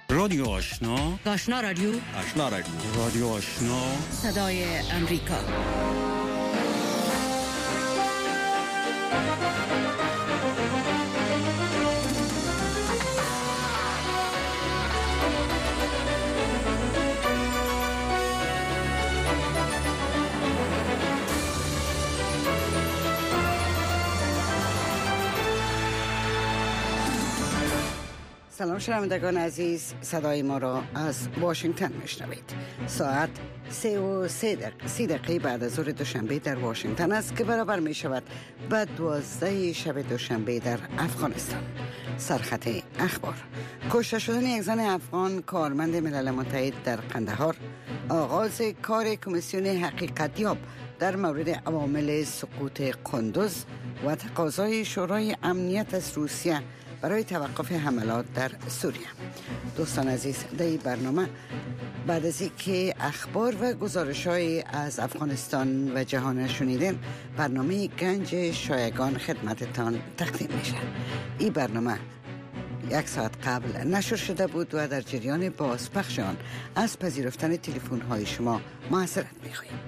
رادیو آشنا، آشنا رادیو، آشنا رادیو، رادیو آشنا، صدای امریکا. سلام شنوندگان عزیز، صدای ما را از واشنگتن میشنوید. ساعت 3:30 دقیقه بعد از ظهر دوشنبه در واشنگتن است که برابر می شود با 12 شب دوشنبه در افغانستان. سرخط اخبار: کشته شدن یک زن افغان کارمند ملل متحد در قندهار، آغاز کار کمیسیون حقیقتیاب در مورد عوامل سقوط قندوز و تقاضای شورای امنیت از روسیه برای توقف حملات در سوریه. دوستان عزیز، در این برنامه بعد از اینکه اخبار و گزارش‌های از افغانستان و جهان شنیدین، برنامه گنج شایگان خدمتتان تقدیم میشه. این برنامه 1 ساعت قبل نشر شده بود و در جریان بازپخش آن از پذیرفتن تلفن‌های شما معذرت می‌خواهیم.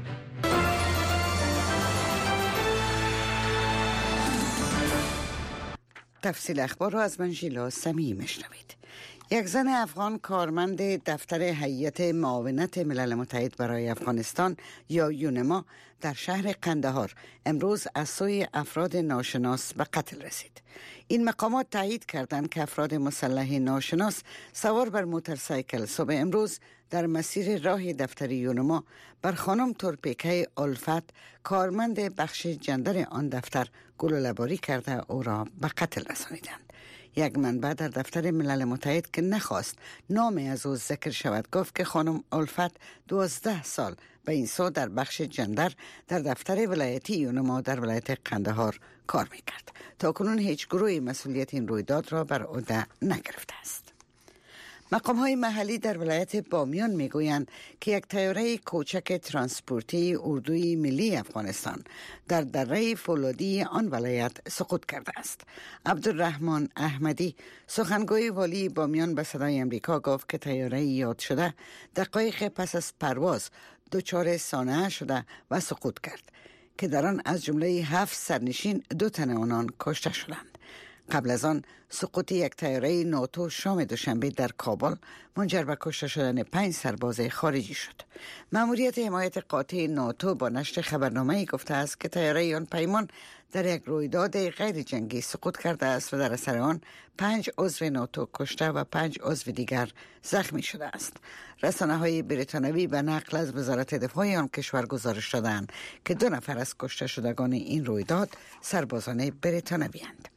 تفصیل اخبار را از من ژیلا سمیعی میشنوید. یک زن افغان کارمند دفتر هیئت معاونت ملل متحد برای افغانستان یا یونما در شهر قندهار امروز از سوی افراد ناشناس به قتل رسید. این مقامات تایید کردند که افراد مسلح ناشناس سوار بر موتورسایکل صبح امروز در مسیر راه دفتر یونما بر خانم تورپیکه الفت کارمند بخش جندر آن دفتر گلوله‌باری کرده او را به قتل رسانیدند. یک منبع در دفتر ملل متحد که نخواست نام از او ذکر شود گفت که خانم الفت 12 سال به این سو در بخش جندر در دفتر ولایتی یونما در ولایت قندهار کار میکرد. تا کنون هیچ گروهی مسئولیت این رویداد را بر عهده نگرفته است. مقام‌های محلی در ولایت بامیان میگویند که یک طیاره کوچک ترانسپورتی اردوی ملی افغانستان در دره فولادی آن ولایت سقوط کرده است. عبدالرحمن احمدی سخنگوی والی بامیان به صدای امریکا گفت که طیاره یاد شده دقایق پس از پرواز دچار صانعه شده و سقوط کرد که در آن از جمله 7 سرنشین 2 تن آنان کشته شدند. قبل از آن سقوط یک طیاره ناتو شام دوشنبه در کابل منجر به کشته شدن 5 سرباز خارجی شد. مأموریت حمایت قاطع ناتو با نشر خبرنامه‌ای گفته است که طیاره آن پیمان در یک رویداد غیر جنگی سقوط کرده است و در اثر آن 5 عضو ناتو کشته و 5 عضو دیگر زخمی شده است. رسانه‌های بریتانیایی به نقل از وزارت دفاع آن کشور گزارش دادند که 2 نفر از کشته شدگان این رویداد سربازان بریتانیایی‌اند.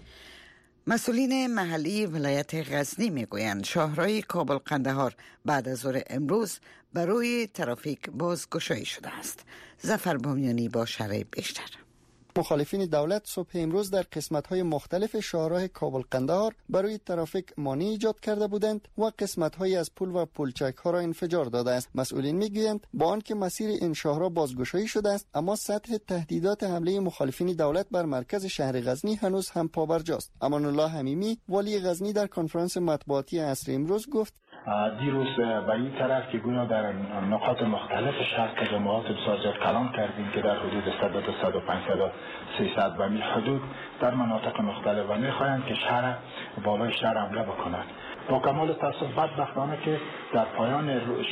مسئولین محلی ولایت غزنی میگویند شاهراه کابل قندهار بعد از ظهر امروز برای ترافیک بازگشایی شده است. ظفر بامیانی با شرح بیشتر. مخالفین دولت صبح امروز در قسمت‌های مختلف شاهراه کابل قندهار برای ترافیک مانع ایجاد کرده بودند و قسمت‌هایی از پل و پلچک‌ها را انفجار داده است. مسئولین میگویند با آنکه مسیر این شاهراه بازگشایی شده است، اما سطح تهدیدات حمله مخالفین دولت بر مرکز شهر غزنی هنوز هم پابرجاست. امان الله حمیمی والی غزنی در کنفرانس مطبوعاتی عصر امروز گفت دیروز به این طرف که گویا در نقاط مختلف شهر تجمعات بسیار زیاد کلان کردیم که در حدود 100 تا 150 تا 300 و میل حدود در مناطق مختلف و میخواهند که شهر بالای شهر حمله بکنند. با کمال تاسف بدبختانه که در پایان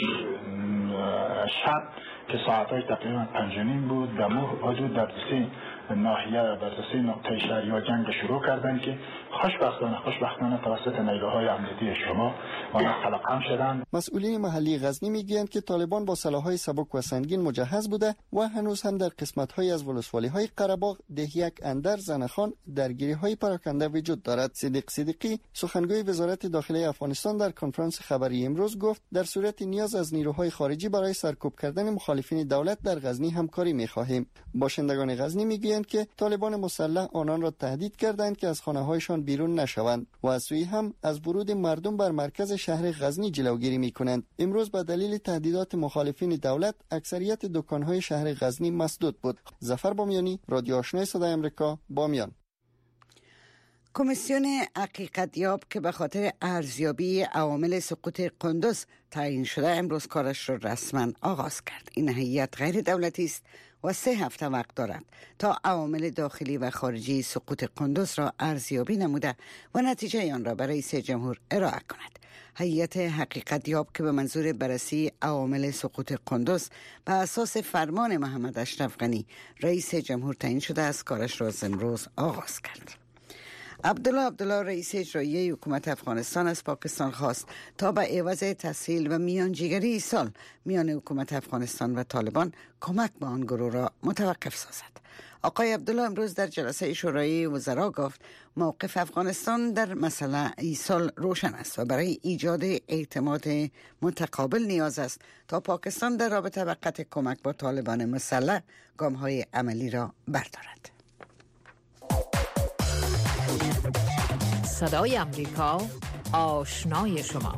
شب که ساعتهای تقریبا 5:30 بود در حدود در 3 ناحیه در 3 نقطه شهر یا جنگ شروع کردند که خوشبختانه توسط نیروهای امنیتی شما آنها خلقان شدند. مسئولین محلی غزنی میگویند که طالبان با سلاح‌های سبک و سنگین مجهز بوده و هنوز هم در قسمت‌های از ولسوالی‌های قره‌باغ، دهیک، اندر، زنخان درگیری‌های پراکنده وجود دارد. صدیق صدیقی سخنگوی وزارت داخلی افغانستان در کنفرانس خبری امروز گفت در صورت نیاز از نیروهای خارجی برای سرکوب کردن مخالفین دولت در غزنی همکاری می‌خواهیم. باشندگان غزنی میگویند که طالبان مسلح آنان را تهدید کردند که از خانه‌هایشان بیرون نشوند و از سوی هم از ورود مردم بر مرکز شهر غزنی جلوگیری می‌کنند. امروز به دلیل تهدیدات مخالفین دولت اکثریت دکان‌های شهر غزنی مسدود بود. ظفر بامیانی، رادیو آشنای صدای آمریکا، بامیان. کمیسیون حقیقتیاب که به خاطر ارزیابی عوامل سقوط قندوز تعیین شده امروز کارش را رسما آغاز کرد. این هیئت غیر دولتی است و 3 هفته وقت دارد تا عوامل داخلی و خارجی سقوط قندوز را ارزیابی نموده و نتیجه آن را به رئیس جمهور ارائه کند. هیئت حقیقتیاب که به منظور بررسی عوامل سقوط قندوز به اساس فرمان محمد اشرف غنی رئیس جمهور تعیین شده است کارش را امروز آغاز کرد. عبدالله رئیس اجرایی حکومت افغانستان از پاکستان خواست تا به عوض تسهیل و میانجیگری سال میان حکومت افغانستان و طالبان کمک به آن گروه را متوقف سازد. آقای عبدالله امروز در جلسه شورای وزرا گفت موقف افغانستان در مسئله ایصال روشن است و برای ایجاد اعتماد متقابل نیاز است تا پاکستان در رابطه با قطع کمک با طالبان مسلح گام‌های عملی را بردارد. صدای امریکا، آشنای شما.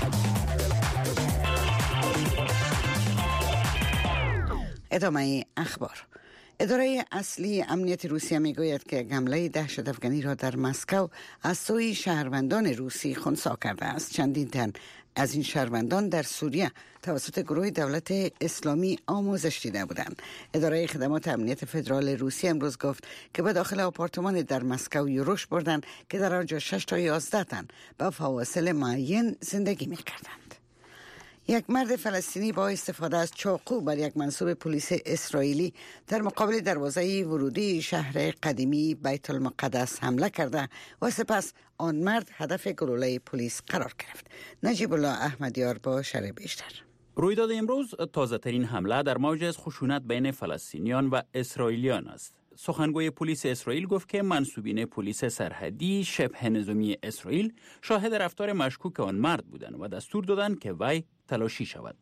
ادامه اخبار. اداره اصلی امنیت روسیه میگوید که حمله دهشت افغانی را در مسکو از سوی شهروندان روسی خنثی کرده است. چندین تن از این شهروندان در سوریه توسط گروه دولت اسلامی آموزش دیده بودند. اداره خدمات امنیت فدرال روسیه امروز گفت که به داخل آپارتمان در مسکو یورش بردند که در آنجا 6 تا 11 تن با فواصل معین زندگی می‌کردند. یک مرد فلسطینی با استفاده از چاقو بر یک منصوب پلیس اسرائیلی در مقابل دروازه ورودی شهر قدیمی بیت المقدس حمله کرده و سپس آن مرد هدف گلوله پلیس قرار گرفت. نجیب الله احمدیار با شرح بیشتر. رویداد امروز تازه ترین حمله در موج از خشونت بین فلسطینیان و اسرائیلیان است. سخنگوی پلیس اسرائیل گفت که منصوبین پلیس سرحدی شبه نظامی اسرائیل شاهد رفتار مشکوک آن مرد بودند و دستور دادند که وی تلاشی شود.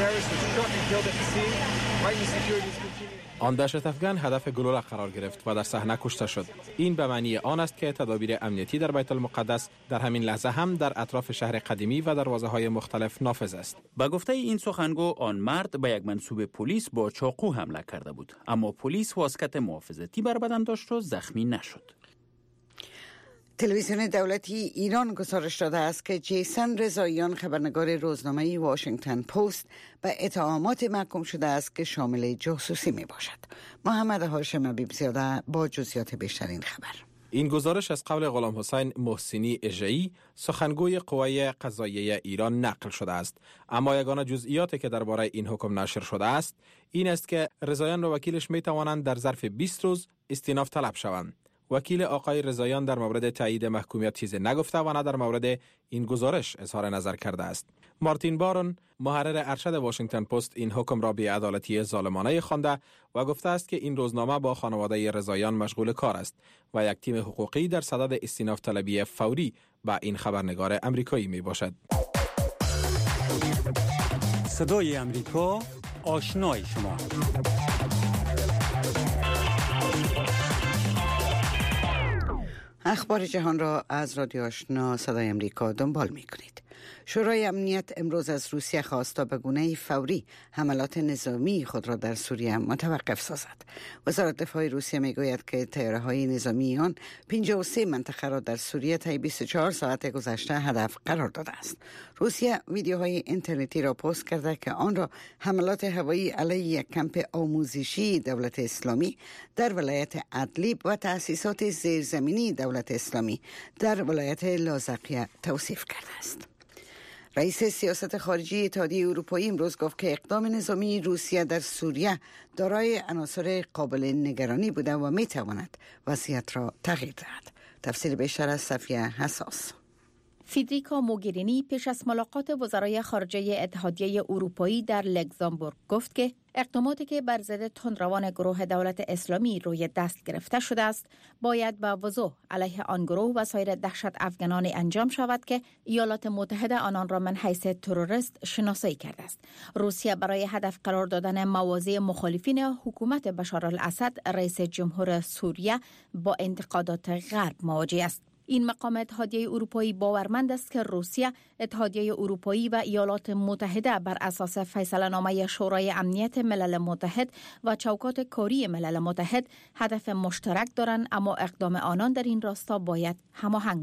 آن دهشت افغان هدف گلوله قرار گرفت و در صحنه کشته شد. این به معنی آن است که تدابیر امنیتی در بیت المقدس در همین لحظه هم در اطراف شهر قدیمی و دروازه‌های مختلف نافذ است. با گفته این سخنگو آن مرد به یک منصوب پلیس با چاقو حمله کرده بود، اما پلیس واسکت محافظتی بر بدن داشت و زخمی نشد. تلویزیون دولتی ایران گزارش داده است که جیسن رضاییان خبرنگار روزنامه واشنگتن پست به اتهامات محکوم شده است که شامل جاسوسی می باشد. محمد هاشم حبیبزاده با جزئیات بیشتر این خبر. این گزارش از قول غلام حسین محسنی اژه‌ای سخنگوی قوای قضاییه ایران نقل شده است، اما یگانه جزئیاتی که درباره این حکم نشر شده است این است که رضاییان و وکیلش می توانند در ظرف 20 روز استیناف طلب شوند. وکیل آقای رضاییان در مورد تایید محکومیت چیزی نگفته و نه در مورد این گزارش اظهار نظر کرده است. مارتین بارون محرر ارشد واشنگتن پست این حکم را بی‌عدالتی ظالمانه خوانده و گفته است که این روزنامه با خانواده رضاییان مشغول کار است و یک تیم حقوقی در صدد استیناف طلبی فوری به این خبرنگار امریکایی می باشد. صدای امریکا، آشنای شما. اخبار جهان را از رادیو آشنا صدای امریکا دنبال می کنید. شورای امنیت امروز از روسیه خواست تا به گونه فوری حملات نظامی خود را در سوریه متوقف سازد. وزارت دفاع روسیه می گوید که طیاره‌های نظامی آن 53 منطقه را در سوریه طی 24 ساعت گذشته هدف قرار داده است. روسیه ویدیوهای اینترنتی را پست کرده که آن را حملات هوایی علیه یک کمپ آموزشی دولت اسلامی در ولایت ادلیب و تأسیسات زیرزمینی دولت اسلامی در ولایت لاذقیه توصیف کرده است. رئیس سیاست خارجی اتحادیه اروپایی امروز گفت که اقدام نظامی روسیه در سوریه دارای عناصر قابل نگرانی بوده و میتواند وضعیت را تغییر دهد. تفصیل بیشتر از صفیه حساس. فیدریکا موگرینی پیش از ملاقات وزرای خارجه اتحادیه اروپایی در لوکزامبورگ گفت که اقداماتی که بر ضد تندروان گروه دولت اسلامی روی دست گرفته شده است باید با وضوح علیه آن گروه و سایر دهشت افغانان انجام شود که ایالات متحده آنان را من حیث تروریست شناسایی کرده است. روسیه برای هدف قرار دادن مواضع مخالفین حکومت بشار الاسد رئیس جمهور سوریه با انتقادات غرب مواجه است. این مقام اتحادیه اروپایی باورمند است که روسیه، اتحادیه اروپایی و ایالات متحده بر اساس فیصله‌نامه شورای امنیت ملل متحد و چوکات کاری ملل متحد هدف مشترک دارند، اما اقدام آنان در این راستا باید هماهنگ